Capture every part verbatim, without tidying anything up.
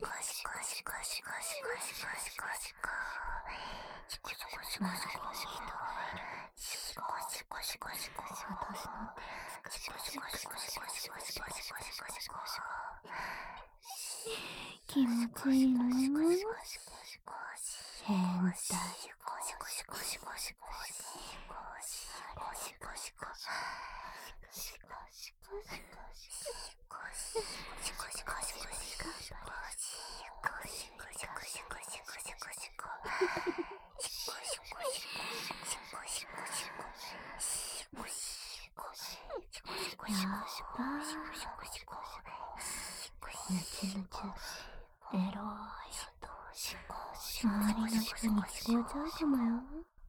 気持ちいいの？変態。やったー。ぬちぬちエロい音、周りの人に聞こえちゃうかもよ。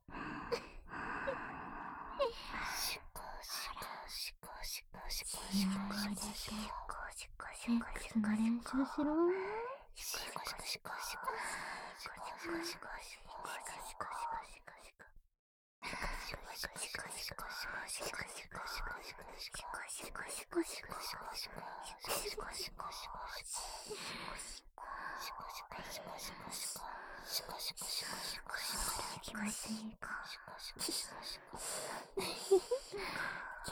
気合い入れてセックスの練習しろ。気持ちいいか。気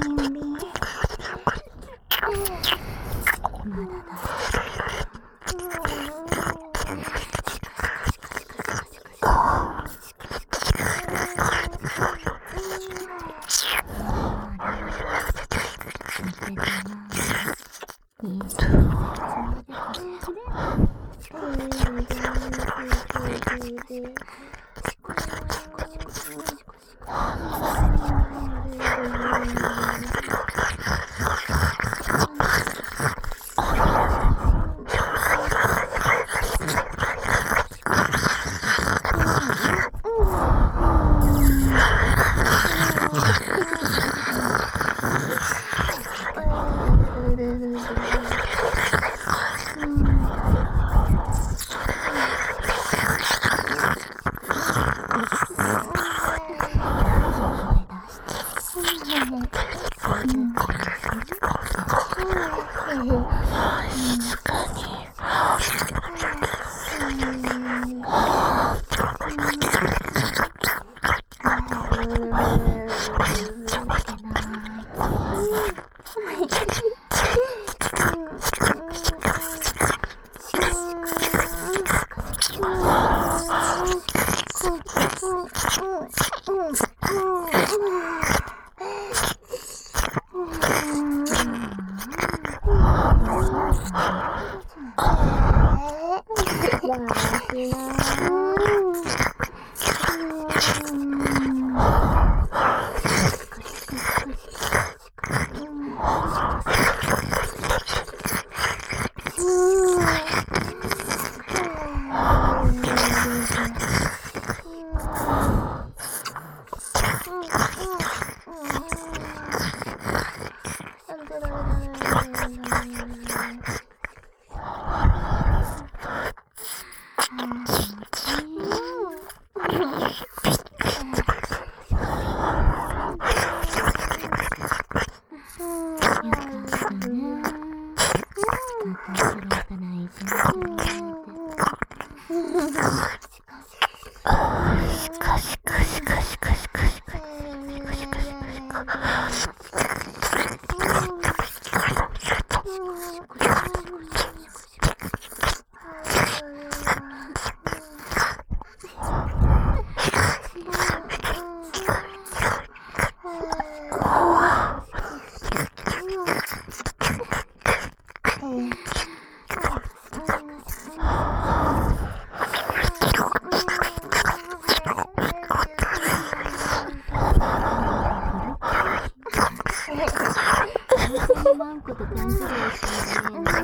マンコと勘違いしてるね。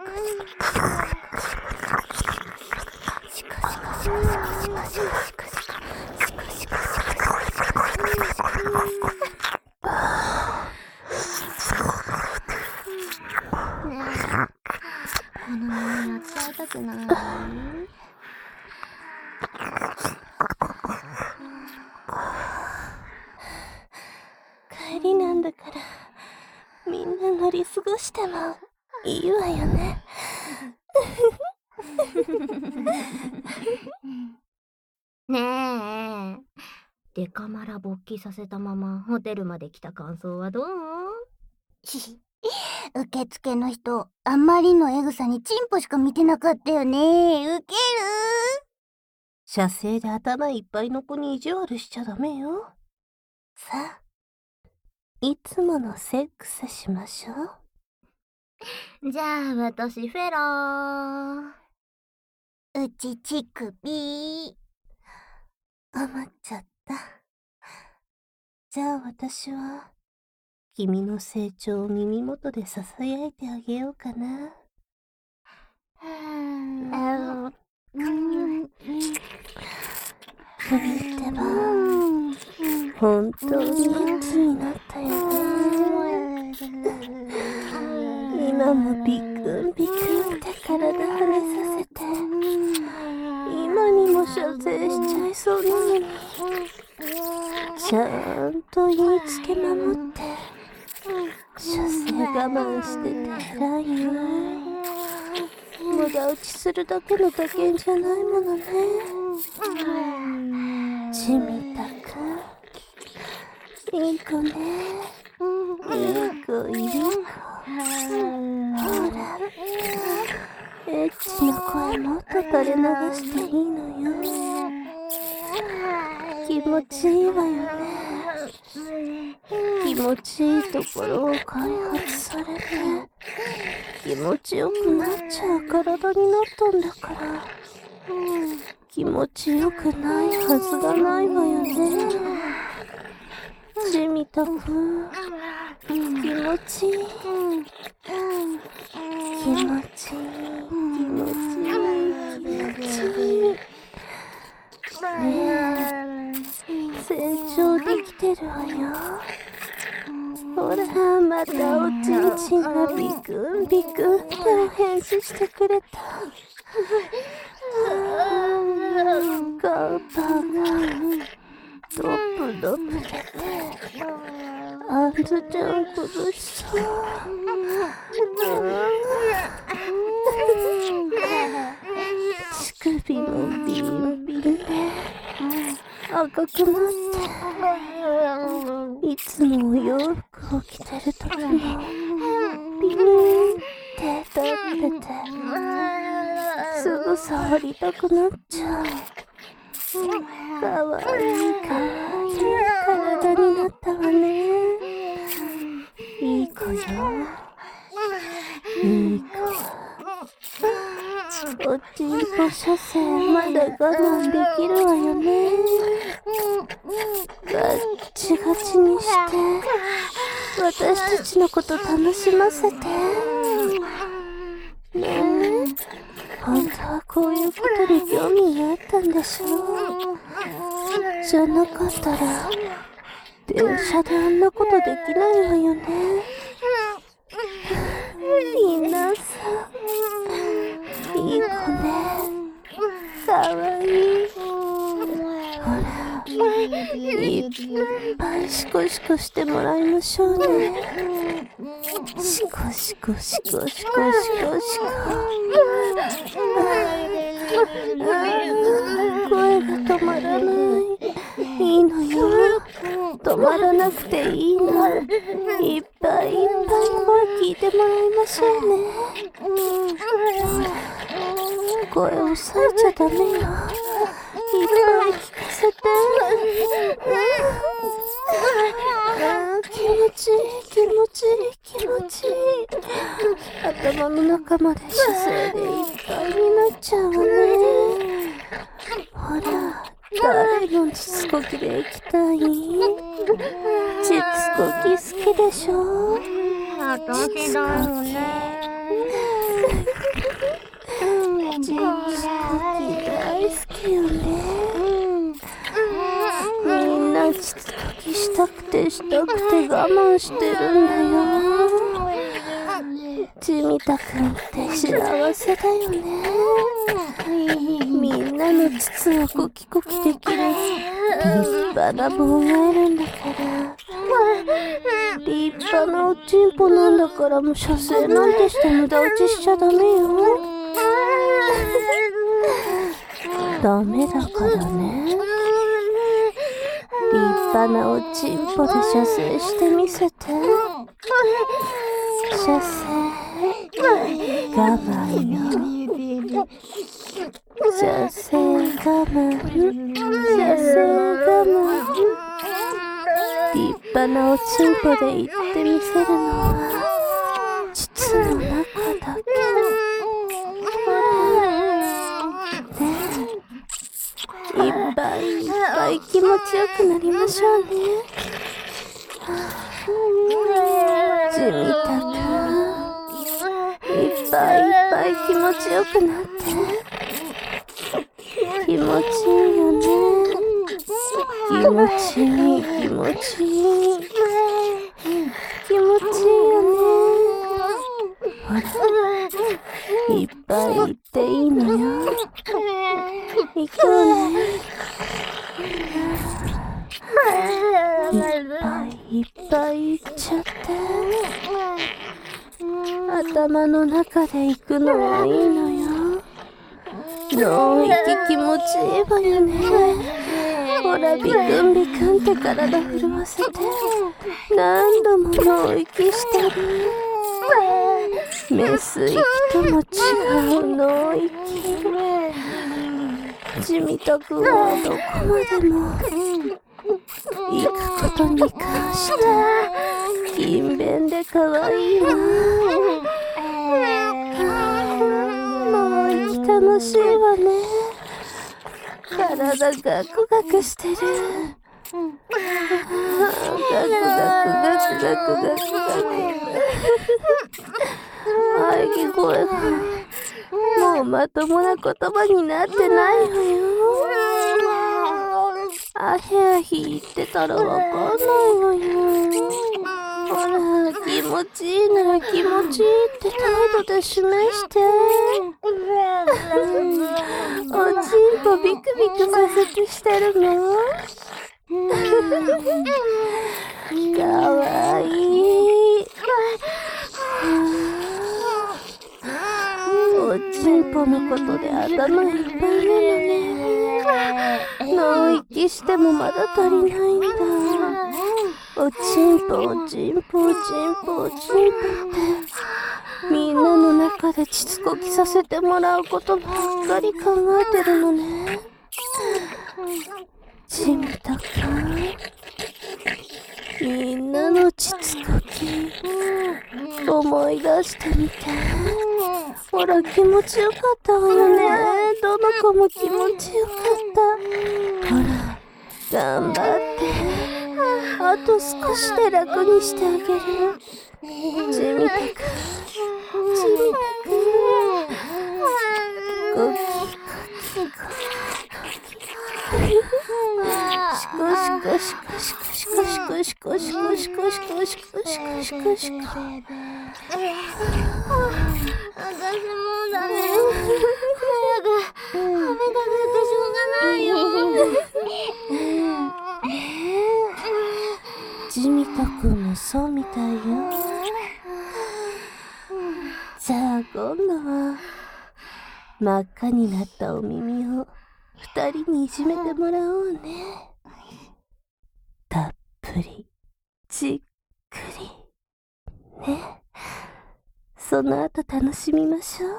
このままやっっちゃいたくない？ 帰りなんだからみんな乗り過ごしてもいいわよね。 ねえ、デカマラ勃起させたままホテルまで来た感想はどう？ 受付の人、あんまりのエグさにチンポしか見てなかったよね。ウケる。 射精で頭いっぱいの子に意地悪しちゃダメよ。さあ、いつものセックスしましょう。じゃあ私フェロー。 うち乳首。 余っちゃった。じゃあ私は君の成長を耳元でささやいてあげようかな。君ってば本当にエッチになったよね。今もビクンビクンって体跳ねさせて、今にも射精しちゃいそうなのにちゃんと言いつけ守って射精我慢してて偉いよ。無駄打ちするだけの打鍵じゃないものね。ちみたくいい子ね。いい子いい子。ほらエッチな声もっと垂れ流していいのよ。気持ちいいわよね。気持ちいいところを開発されて気持ちよくなっちゃう体になったんだから、気持ちよくないはずがないわよね。ちみたくん、気持ちいい気持ちいい気持ちいい気持ちいいねえ、成長できてるわよ。ほらまたおちんちんがビクンビクンってお返事してくれた。カウパーがドップドップ出てあんずちゃん崩しそう。乳首もビンビンで赤くなっていつもお洋服を着てるときもビーンって立っててすぐ触りたくなっちゃう。かわいいかわいい体になったわね。いい子よ、いい子。おちんぽ射精まだ我慢できるわよね。ガッチガチにして私たちのこと楽しませてね。え本当はこういうことに興味があったんでしょう。じゃなかったら電車であんなことできないわよね。みんなさいい子ね。かわいい。ほらいっぱいシコシコしてもらいましょうね。シコシコシコシコシコシコ。声が止まらない。いいのよ、止まらなくていいの。いっぱいいっぱい声聞いてもらいましょうね。声を抑えちゃダメよ。いっぱい聞かせて。気持ちいい気持ちいい気持ちいい。頭の中まで射精でいっぱいになっちゃうわね。ほら誰の膣こきで行きたい？膣こき好きでしょ？ 私だよね。 膣こき大好きよね。みんな膣こきしたくてしたくて我慢してるんだよ。 ちみたくんって幸せだよね。みんなの膣をコキコキできる立派な棒があるんだから。立派なおちんぽなんだから、もう射精なんてして無駄打ちしちゃダメよ。ダメだからね。立派なおちんぽで射精してみせて。射精我慢よ。射精我慢。射精我慢。立派なおちんぽで言ってみせるのは膣の中だけ。いっぱいいっぱい気持ちよくなりましょうね。ちみたくいっぱいいっぱい気持ちよくなって気持ちいいよね。気持ちいい気持ちいい気持ちいいよね。ほらいっぱい言っていいのよ。行こうね。いっぱいいっぱい行っちゃって。頭の中で行くのはいいのよ。脳域気持ちいいわよね。ほらビクンビクンって体震わせて何度も脳域してる。メス域とも違う脳域。ちみたくんはどこまでも行くことに関して勤勉で可愛いわ。もう息楽しいわね。体ガクガクしてる。ガクガクガクガクガクガク。喘ぎ声がもうまともな言葉になってないのよ。あへあひ言ってたらわかんないわよ。ほら気持ちいいなら気持ちいいって態度で示して。おちんぽビクビクさせてしてるの。かわいい。おちんぽのことで頭いっぱいなのね。脳息してもまだ足りないんだ。おちんぽおちんぽおちんぽおちんぽってみんなの中で膣こきさせてもらうことばっかり考えてるのね。ちみたくんみんなの膣こき思い出してみて。ほら気持ちよかったわよね。どの子も気持ちよかった。ほら頑張ってあと少しで楽にしてあげる。ちみたくんちみたくんゴキゴキゴキシコシコシコシコシコシコシコシコシコシコシコシコシコシコ。 私もうだね。早く食べたくてしょうがないよ。 ちみたくんもそうみたいよ。じゃあ今度は真っ赤になったお耳を二人にいじめてもらおうね。たっぷりじっくりね。その後楽しみましょう。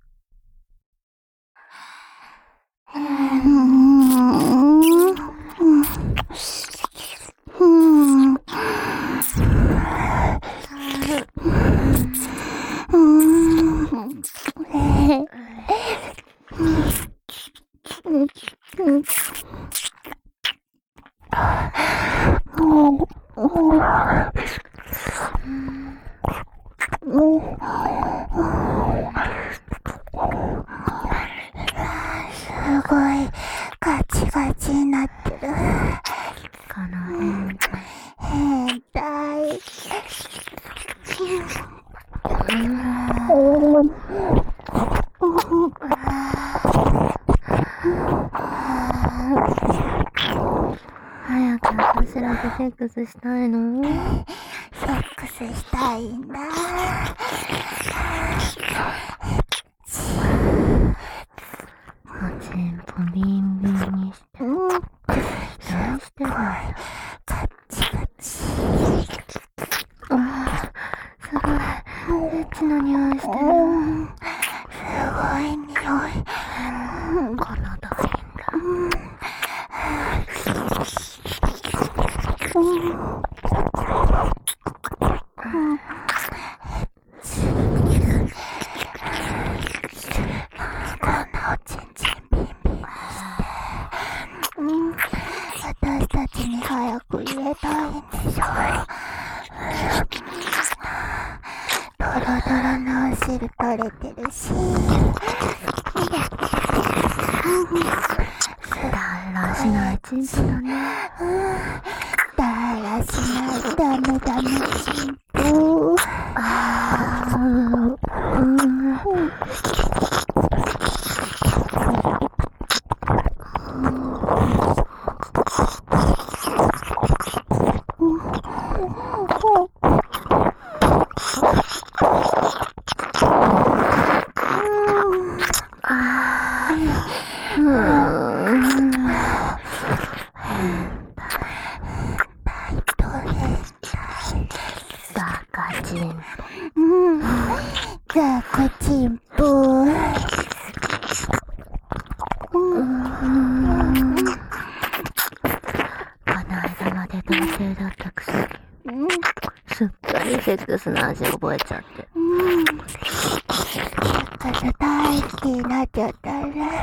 すごいガチガチになってる。 この辺変態。 うん早く私らとセックスしたいの？ セックスしたいんだ。 おちんぽビンビンにして。 うん。 どうしてるの？ カチカチ。 あー、すごい。エッチな匂いしてる。 うん。すごい匂い。 このドリンだ。 うん。こんなおちんちんビンビンにして、うん、私たちに早く入れたいんでしょ。ドロドロのお汁取れてるし、 だらしないチンポだね。 だらしないダメダメチンポ。 あー、うん。バカチンポ。 うん。ザコチンポ。 うん。この間まで童貞だったくせに、 うん。 すっかりセックスの味覚えちゃって。 うん。だから大好きになっちゃったね。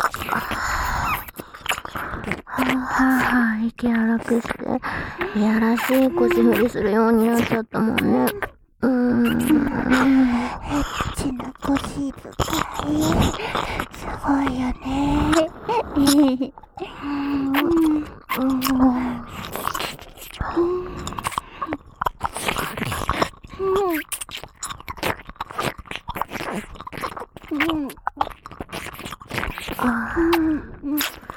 はぁはぁはぁ、息荒くして、いやらしい腰振りするようになっちゃったもんね。うーん。 エッチな腰遣い。すごいよね。うん。うん。 あうん。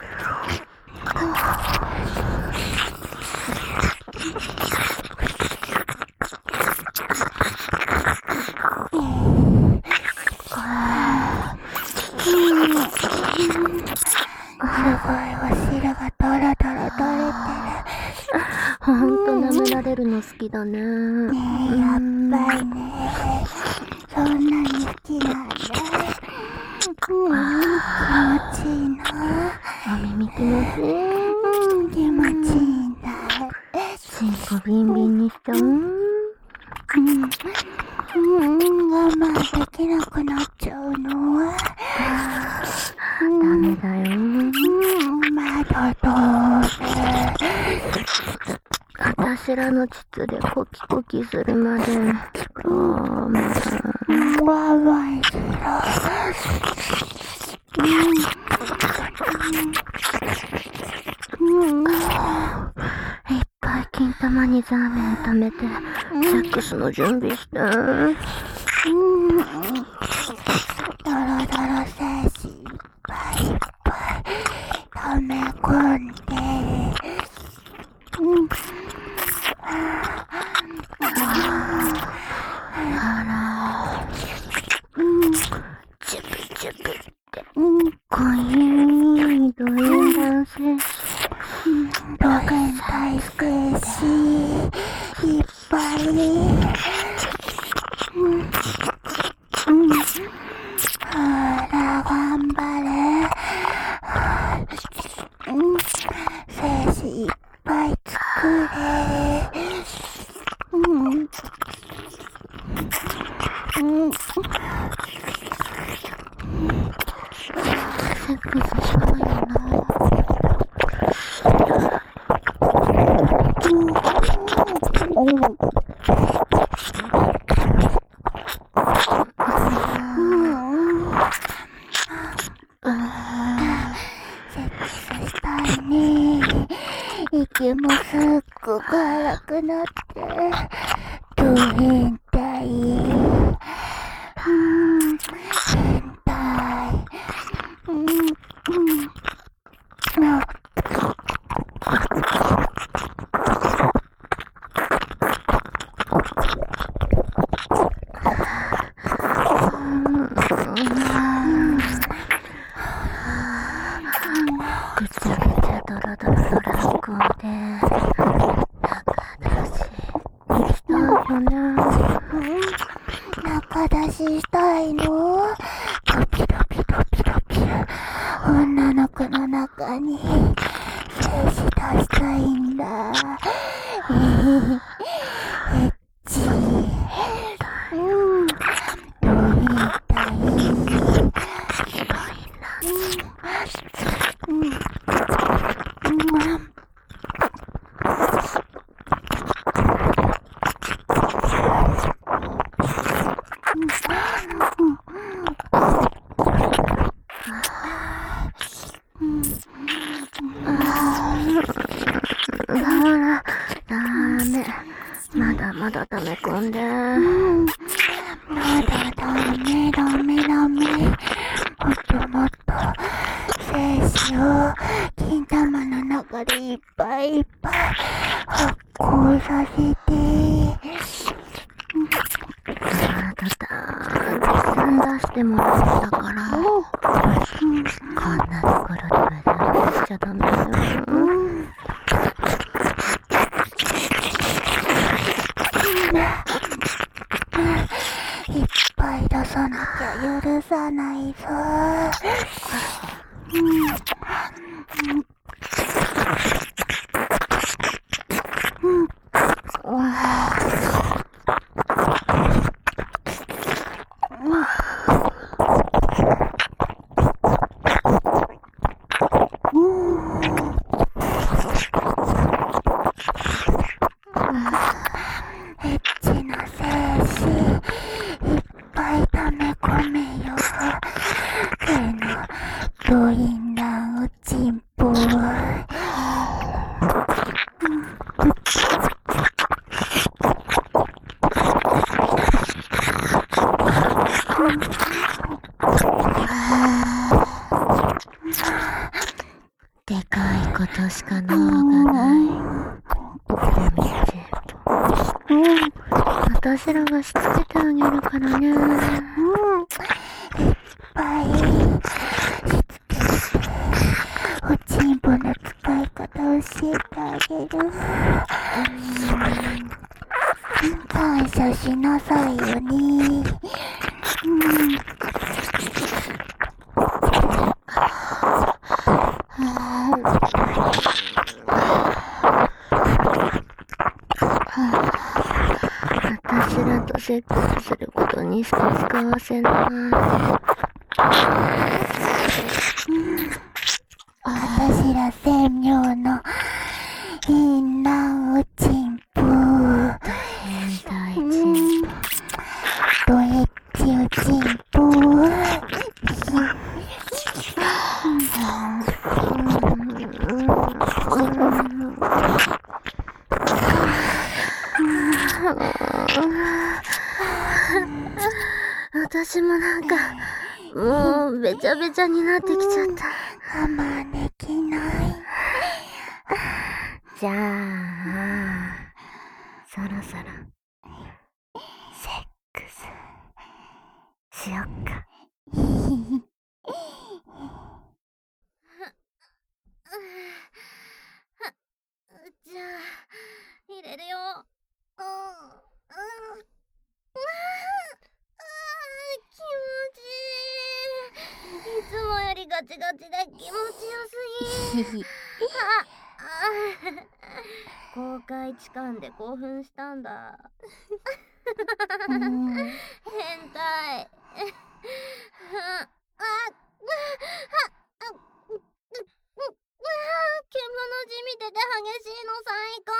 ほんと舐められるの好きだね。 ねえ、やっぱりね。そんなに好きなんだ。うん、気持ちいいな。 お耳気持ちいい。 うん、気持ちいいんだ。 チンポビンビンにしちゃう。 うん、うん、我慢できなくなっちゃうの。 ダメだよ。 うん、窓通る。 私らの膣でコキコキするまで。あー、まだ。 わわいしろ。うん。うん。 いっぱい金玉にザーメン貯めて、セックスの準備して。 うん。ドロドロ精子いっぱいいっぱい溜め込んで。うん。 あら。 うん。 チュピチュピって。 うん。 かゆいドイン男性。 ド変態精子いっぱい。うん。うん。ほら、頑張れ。うん。精子いっぱい作れ。うん。うん。 セックスしたいよな。 息もすっごく荒くなって、ド変態。うん、 中に精子出したいんだ。エッチ。うん。どういったい。うん。うん。 まだまだ溜め込んで。 うん。まだダメダメダメ。もっともっと精子を金玉の中でいっぱいいっぱい発酵させて。 あたた絶賛出してもらったから、うん、こんなところで無駄にしちゃダメよ。うんいっぱい出さなきゃ許さないぞ。うん。うん。エッチな精子いっぱい溜め込めよ。けのドインランおちんぽ。 でかいことしか脳がない。私らがしつけてあげるからね。うん。いっぱいしつけて、おちんぽの使い方教えてあげる。うん、感謝しなさいよね。うん。 私らとセックスすることにしか使わせない。 私ら専用のインランおちんぽ。 変態チンポ。 ドエッチおちんぽ。 私もなんかもうべちゃべちゃになってきちゃった。 我慢できない。 じゃあそろそろセックスしよっか。じゃあ入れるよ。うん、うん、気持ちいい。いつもよりガチガチで気持ちよすぎ。ああ公開痴漢で興奮したんだ。変態。獣じみてて激しいの最高。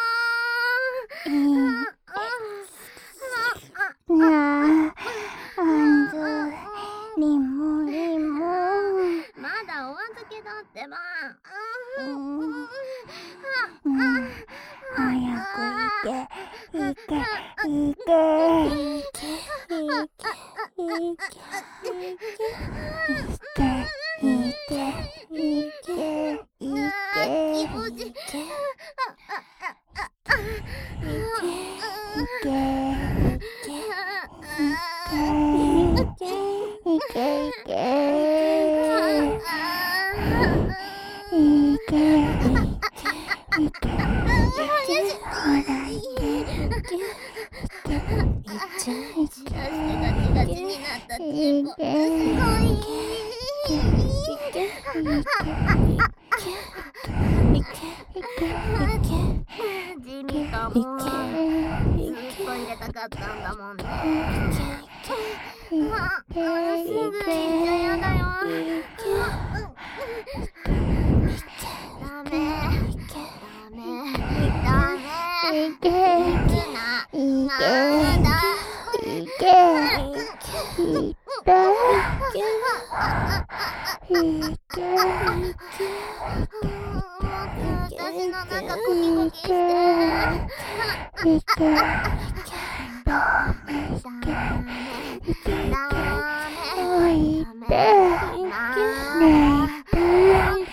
なあ、あんず、リモリモ。 まだお預けだってば。 うんうん、早く行け、行け、行け、行け、行け、行け、行け、行け、行け、 気持ちいい。 いけいけいけいけいけいけいけほらいけいけいけいけガチガチになったチンポすごい。 いけいけいけゃったんだもんね。もうすぐ行っちゃやだよ。ダメダメダメいけ行くな。 いなんだけいけいったいけ私の中コキコキしていけダメダメおいてダメ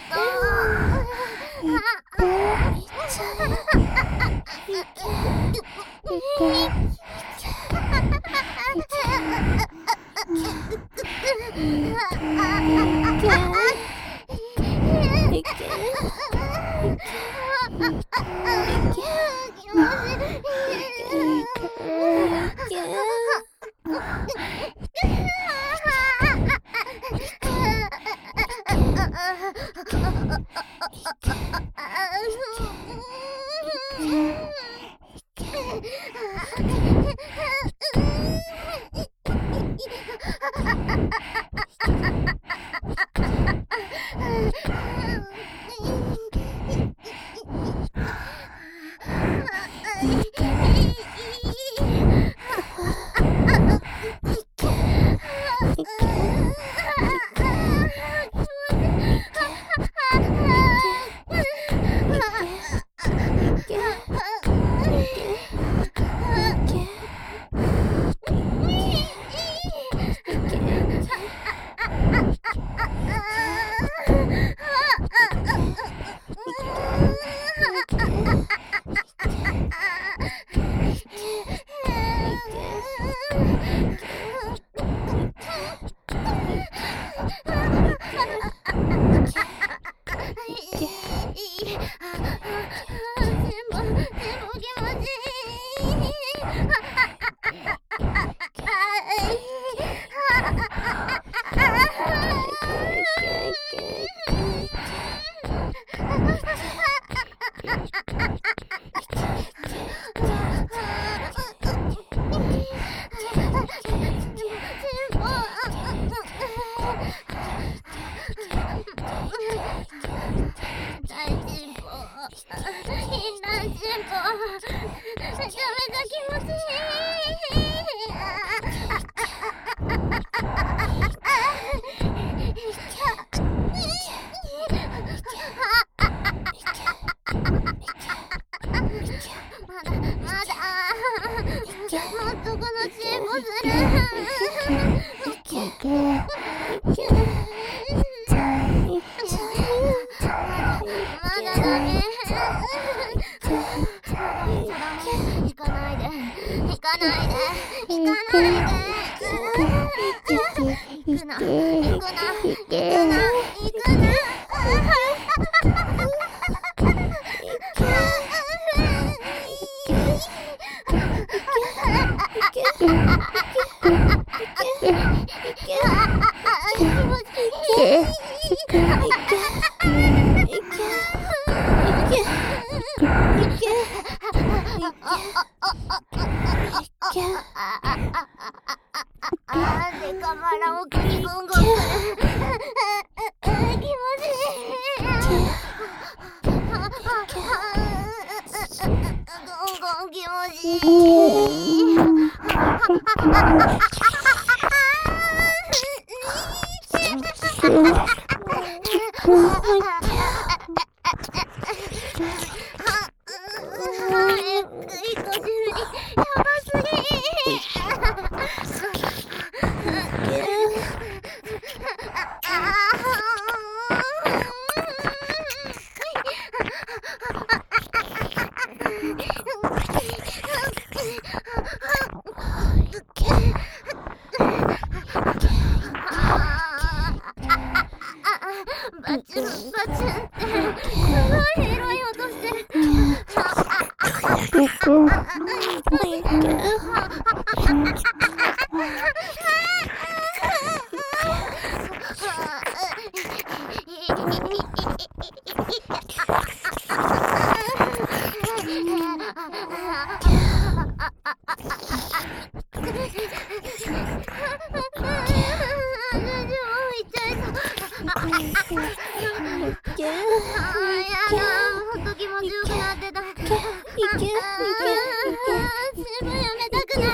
け。 あーやだ、ほんと気持ちよくなってた。いけ、いけ、いけ、 いけ。 自分やめたくない。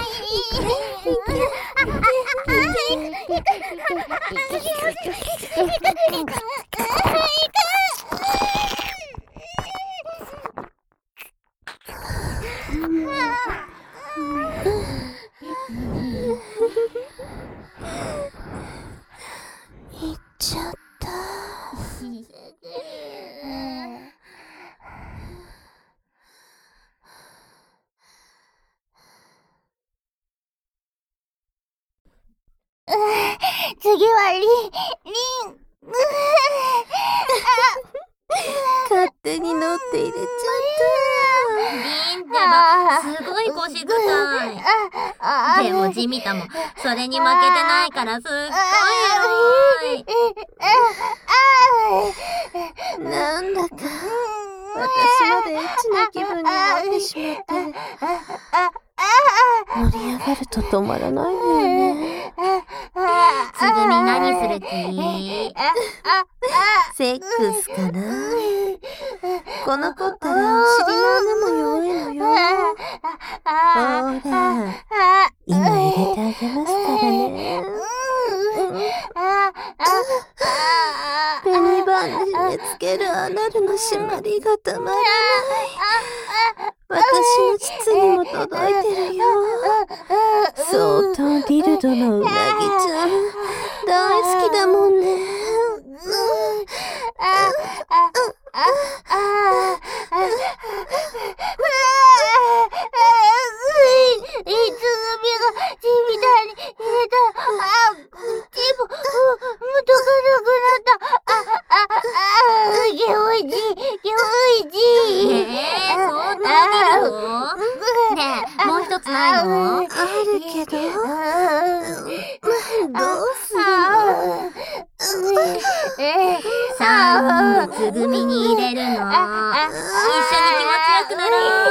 行っちゃった。 次はリン、リン。 勝手に乗って入れちゃった。 リンってば、すごい腰臭い。 あでもジミタも、それに負けてないからすっごいエロい。 なんだか、私までエッチな気分になってしまって、盛り上がると止まらないのよね。 つぐみ何する気？ セックスかな。この子ったらお尻の穴も弱いのよ。ほら、今入れてあげますからね。ペニバンで締め付けるアナルの締まりがたまらない。私の膣にも届いてるよ。相当ディルドのうなぎちゃん、大好きだもんね。 いつぐみがちみたいに入れた。あ、ちも、もとかなくなった。あ、あ、あ、げおいじ、げおいじ。 えー、そんなにいるの？ねえ、もう一つないの？ あるけど、どうするの？ さあ、今度つぐみに入れるの。一緒に気持ちよくなろう。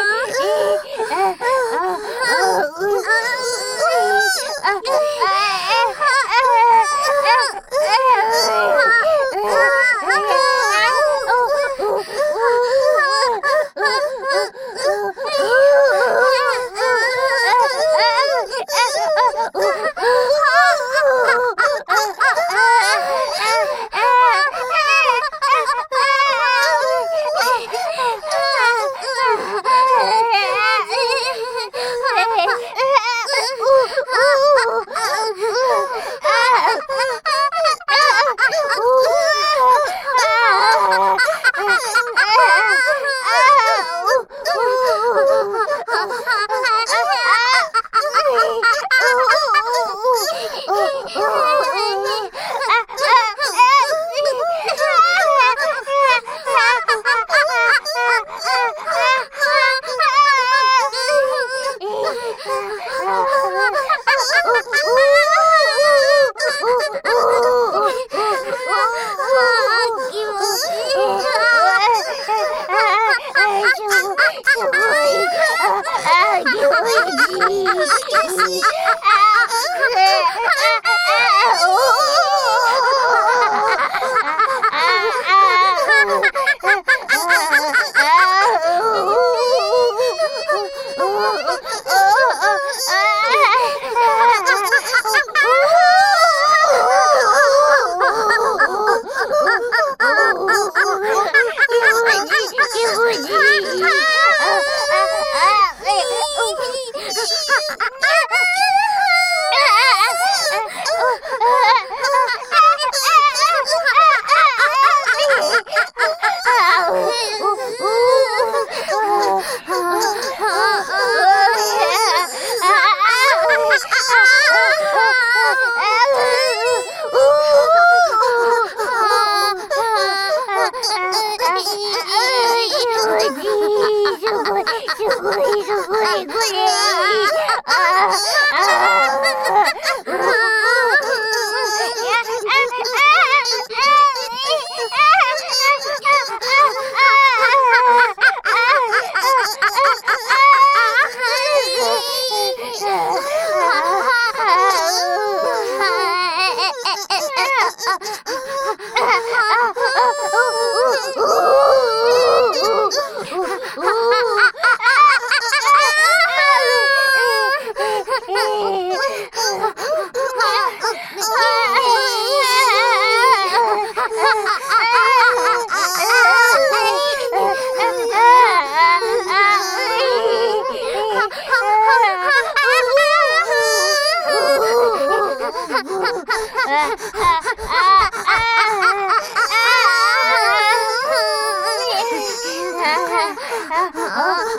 あ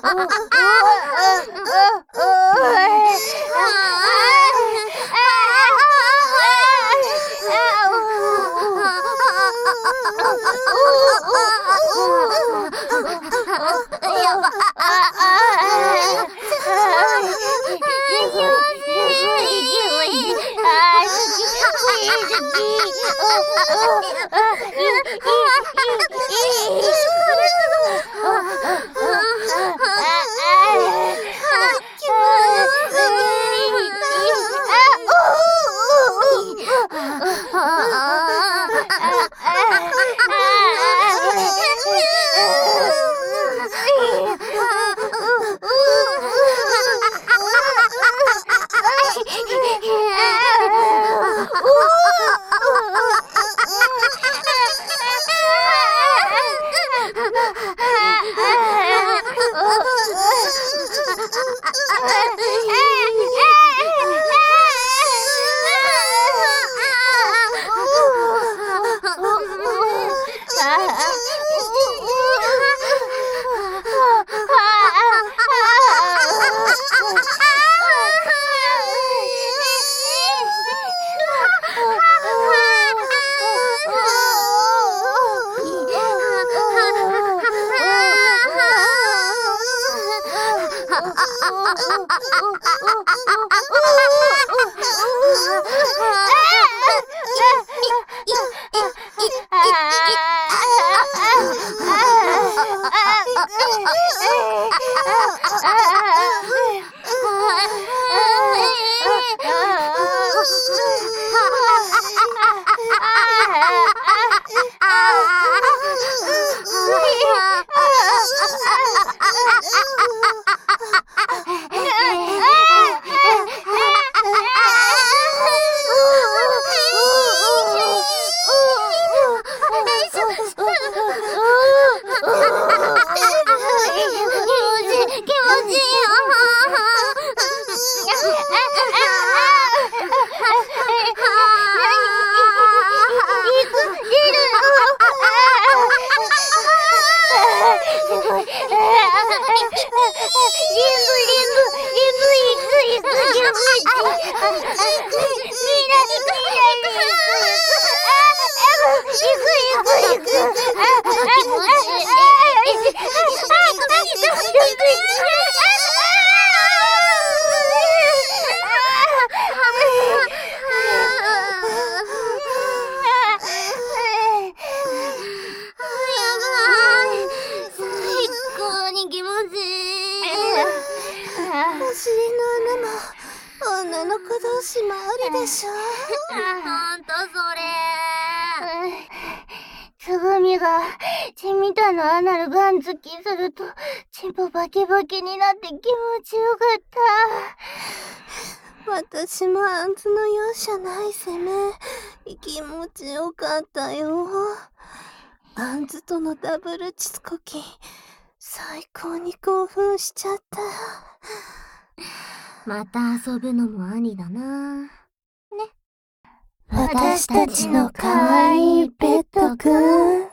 つぐみが、ちみたのアナルガン突きすると、チンポバキバキになって気持ちよかった。 私もあんずの容赦ない攻め、気持ちよかったよ。あんずとのダブルチスコキ、最高に興奮しちゃった。 また遊ぶのもありだな。ね。 私たちの可愛いペットくん。